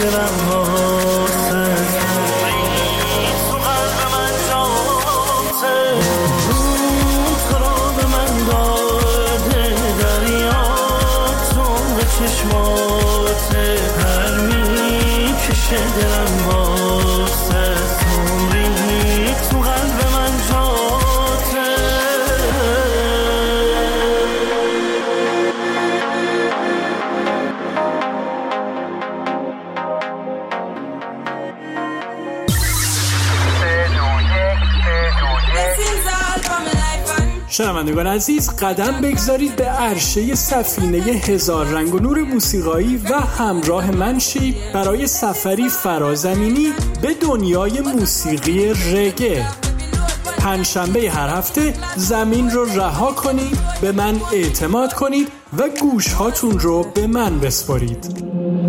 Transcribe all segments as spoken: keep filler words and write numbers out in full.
دلم واسه تو قلب من جاته تو رو به من داده دریا تو به چشماته هر میکشه دلم واسه عمری تو قلب من جاته شنوندگان عزیز، قدم بگذارید به عرشه سفینه هزار رنگ و نور موسیقایی و همراه من شید برای سفری فرازمینی به دنیای موسیقی رگه. پنجشنبه هر هفته زمین رو رها کنید، به من اعتماد کنید و گوش هاتون رو به من بسپارید.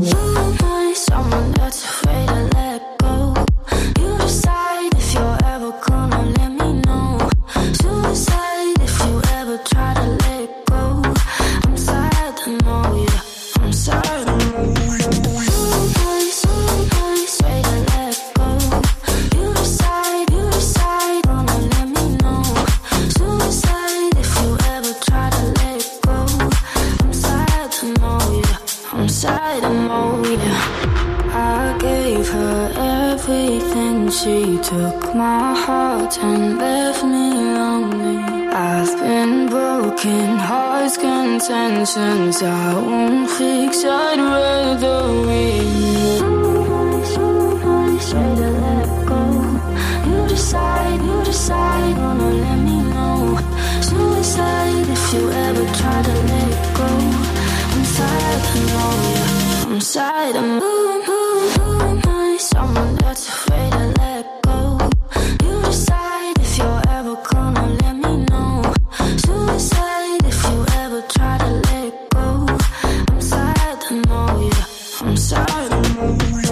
She took my heart and left me lonely. I've been broken, heart's contentions. I won't fix, I'd rather win. Say to let go. You decide, you decide, wanna let me know. Suicide if you ever try to let go. I'm sad, I know you. I'm sad, I'm moving, moving, moving by someone that's afraid to let go. You decide if you're ever gonna let me know. Suicide if you ever try to let go. I'm sad, I know you. I'm sad, I know you.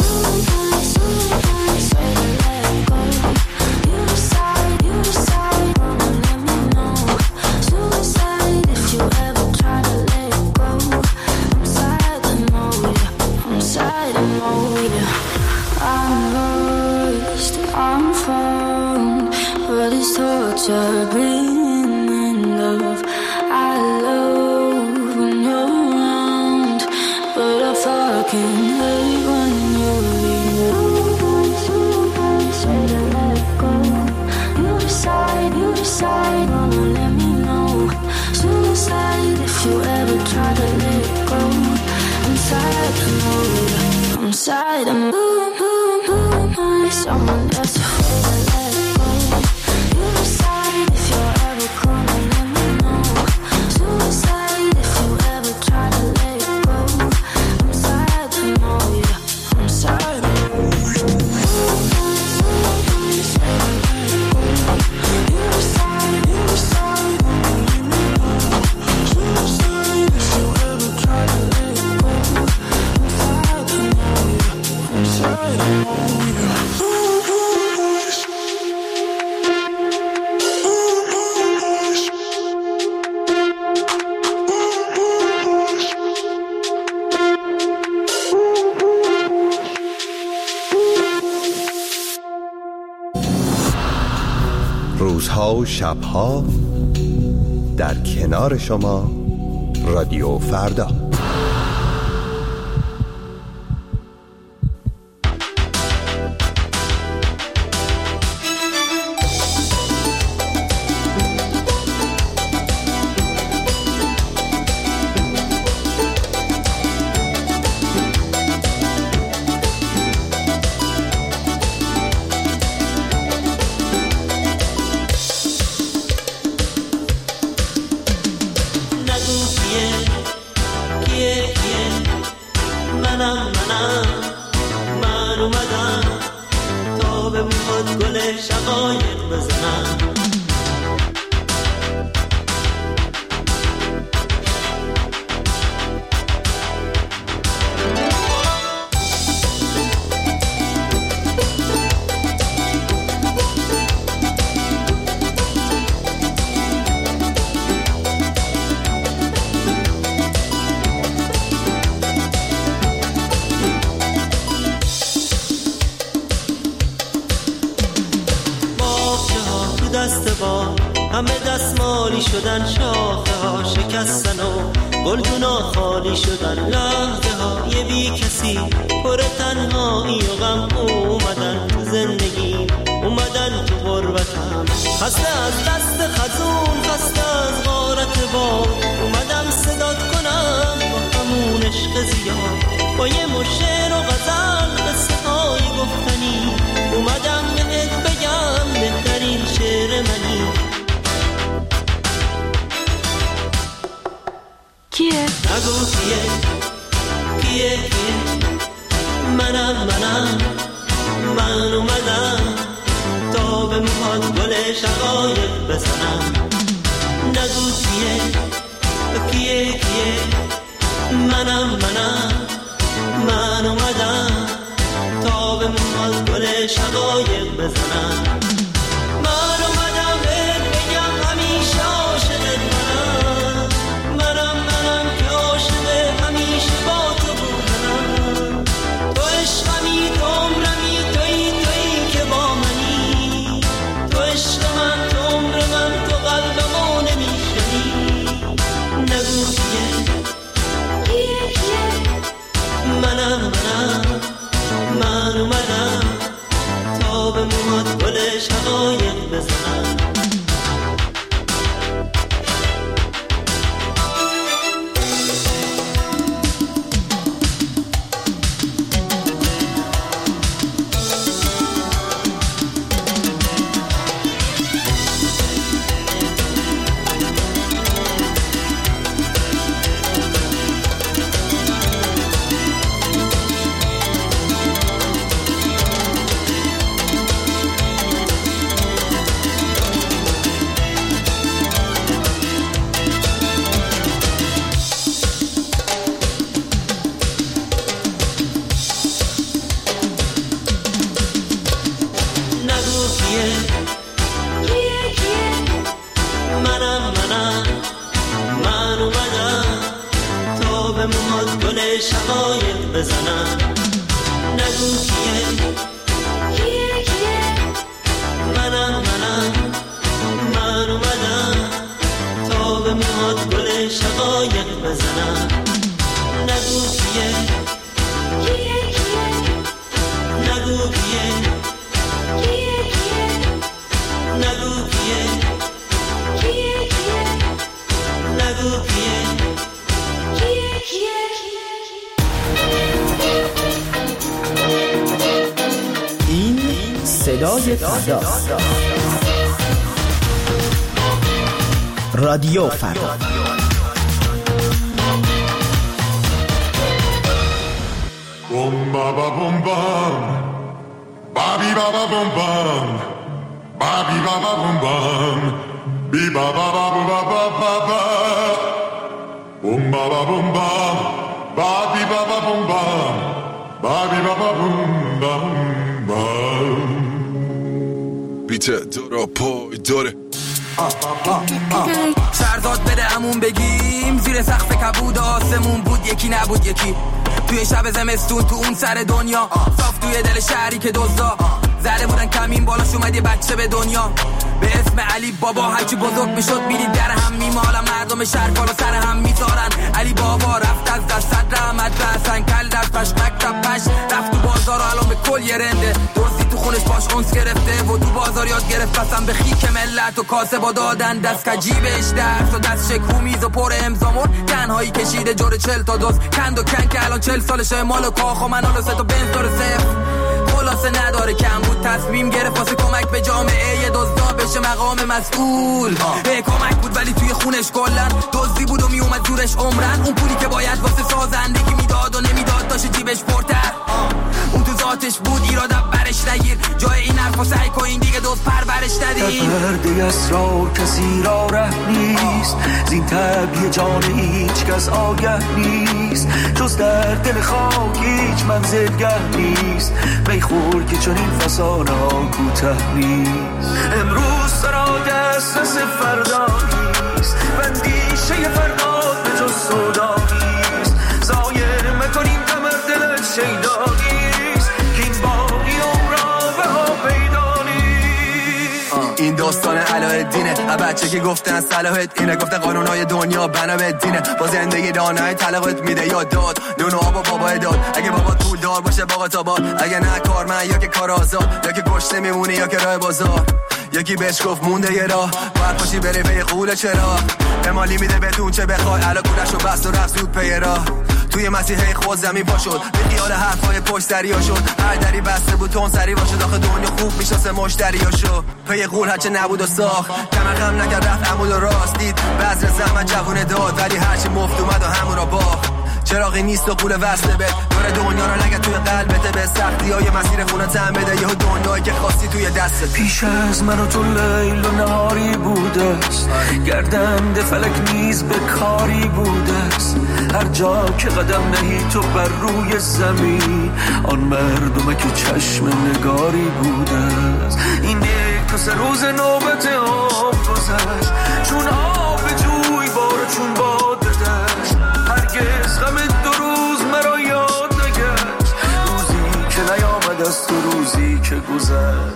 Being in love, I love when you're around, but I fucking hate when you leave. Say to let go. You decide, you decide, wanna let me know. Suicide if you ever try to let go. I'm sad, I know you. I'm sad, I'm moving, moving, moving by someone that's afraid to let go. You decide if you're ever gonna let me know. Suicide if you ever try to let go. I'm sad, I know you. I'm sad, I know you. You decide, you decide, wanna let me know. Suicide if you ever try to let go. I'm sad, I know you. I'm sad, I know you. روزها و شبها در کنار شما رادیو فردا. دست باد همه دستمالی شدن، شاخه ها شکستن و گلدونا خالی شدن، لحظه های بی کسی پر تنهایی و غم اومدن تو زندگی، اومدن تو غربتم، خسته از دست خزون، خسته از غارت باد، اومدم صدات کنم با همون عشق زیاد، با یه مشعر و غزل قصه های گفتنی، اومدم بهت بگم بهترین شعر منی. کیه؟ نگو کیه کیه کیه منم منم من اومدم تا به موهات گل شقایق بزنم. نگو کیه کیه کیه منم منم من اومدم تا به موهات گل شقایق بزنم. من اومدم بهت بگم همیشه عاشقت منم، منم منم که عاشق همیشه با تو بودم، تو عشقمی تو عمرمی تویی تویی که با منی، تو عشق من تو عمر من تو قلبمو نمیشنی. نگو کیه کیه کیه منم منم من اومدم تا به موهات گل شقایق بزنم. شقایق بزنم. نگو کیه کیه کیه منم منم من اومدم تا به موهات گل شقایق بزنم. نگو کیه کیه کیه نگو کیه کیه کیه نگو کیه کیه کیه نگو کیه کیه کیه. صدای فردا، رادیو فردا. بوم بابا بوم بام بابی بابا بوم بام بابی بابا بوم بام بی بابا بابا بابا بابا بوم بابا بوم بام بابی بابا بوم بام بابی بابا بوم بام بام بیته دورا پای داره شهرداد بده همون بگیم زیر سقف کبود آسمون بود یکی نبود یکی توی شب زمستون تو اون سر دنیا صاف توی دل شهری که دزدا زده بودن کمین بالاش اومد یه بچه به دنیا به اسم علی بابا. هرچی بزرگ میشد میدید در هم میمالن مردم شهر بالا سر هم میذارن. علی بابا رفت از دست رحمت رسن کل دستش مکتب پش رفت تو بازار و الان به کل یه رنده دوزی تو خونش باش اونس گرفته و تو بازار یاد گرفت قسم به خیک ملت و کاسه با دادن دست کجیبش درس و دست شکو میز و پر امزامون تنهایی کشیده جور چل تا دوز کند و کن که الان چل سالشه مال و کاخ و منال سه تا بنز داره صفر خلاصه نداره کم بود تصمیم گرفت واسه کمک به جامعه یه دزدا بشه مقام مسئول. به کمک بود ولی توی خونش کلن دزدی بود و میومد زورش عمرن. اون پولی که باید واسه سازندگی میداد و نمیداد داشت جیبش پرتر. اون تو ذاتش بود ایراد برش نگیر جای این حرفا سعی کن دیگه دوست پرورش ندید. پرده اسرار کسی را ره نیست زین طبیع جان هیچ کس آگه نیست جز در دل خاک هیچ منزلگه نیست میخور که چون این فسانه ها کوته نیست. امروز سرا دسترس فردا نیست بندیشه فردا به جز سودا نیست زایر مکنیم کمر دلت شیدا نیست که این باقی عمرا به ها پیدا نیست. این داستان علاءالدینه. بچه که گفتن صلاحت اینه، گفتن قانونهای دنیا بنا به دینه. با زندگی دانای طلاقت میده یا داد نون و آب و بابا داد. اگه بابا پول دار باشه باقا تا باد، اگه نه کارمند یا که کار آزاد، یا که گشته میمونی یا که راه بازار. یکی بهش گفت مونده یه راه باید پاشی بری پی قول چرا امالی میده بهتون چه بخوای. علا کولش رو بست و رفت زود پی راه. توی مسیحه خود زمین پا شد، به خیال حرفای پشت دریا شد. هر دری بسته بود تون سری باشه، داخل دنیا خوب میشناسه مشتریاشو. پی قول هرچه نبود و ساخت، کمر خم نکرد رفت عمود و راست دید. بذر زحمت جوونه داد ولی هرچی مفت اومد و همون را باخت. چراغی نیست و قول وصله بد، دور دنیا رو نگه توی قلبته. به سختی های مسیر خونه تن بده، یه دنیایی که خواستی توی دستت. پیش از من و تو لیل و نهاری بوده است، گردنده فلک نیز به کاری بوده است. هر جا که قدم نهی تو بر روی زمین، آن مردمه که چشم نگاری بوده است. این یک تا سه روز نوبت آب گذشت، چون آب جوی بار چون باد دشت. هرگز غم دو روز مرا یاد نگشت، روزی که نیامد از تو روزی که گذشت.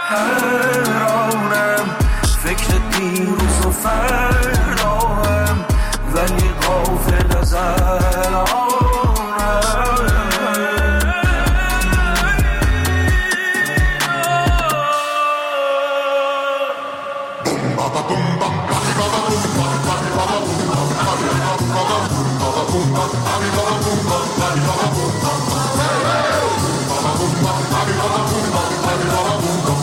حیرانم فکر دیروز و فرداهم، ولی غافل از الان.